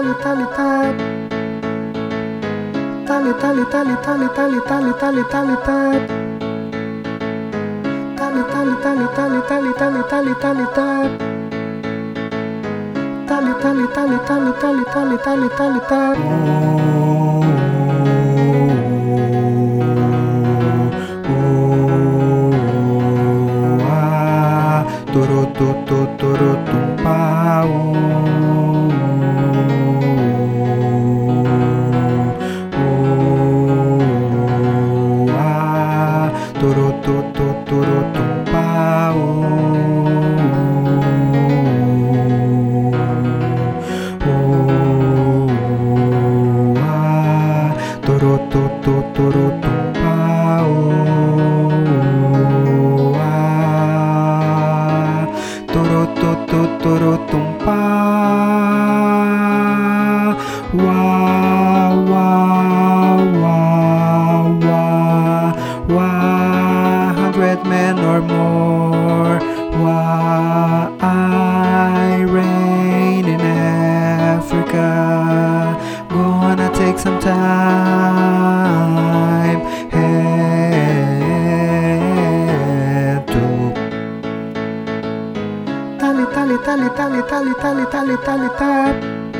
tali tali tap. Tali tali tali tali tali tali tali tali tap. Tali tali tali tali tali tali tali tali tap. Tali tali tali tali tali tali tali tali tap. Turutututurutum pau. Turutututurutum pau. Turutututurutum pau. Turutututurutum pau. Wow, wow, wow, wow, 100 men or more. Why I reign in Africa. Gonna take some time and to Tali tali tali tali tali tali tali tali tap.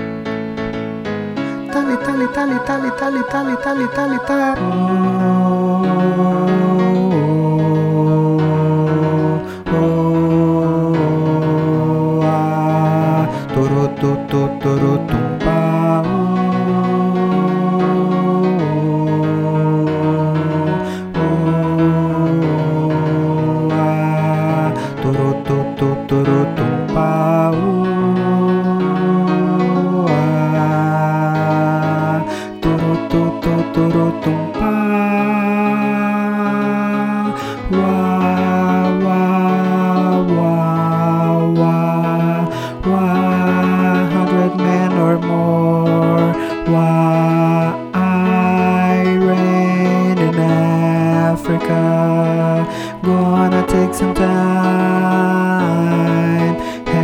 Tali tali tali tali tali tali tali tali tap. Turutututurutum pau. Turutututurutum pau. Turutututurutum pau. Wow, wow, wow, wow, 100 men or more. Why I reign in Africa. Gonna take some time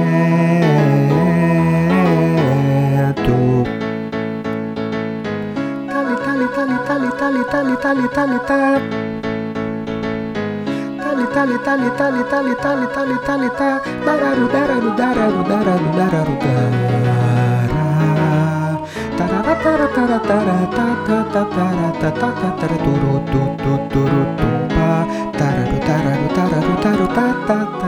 and to Tali tali tali tali tali tali tali tali tap. Tali tali tali tali tali tali tali tali tap. Dararu dararu dararu dararu dararu dara. Tarara tara tara tara ta ta ta tara ta ta ta tara turu tu tu turu tumpa. Tararu tararu tararu taru ta ta ta.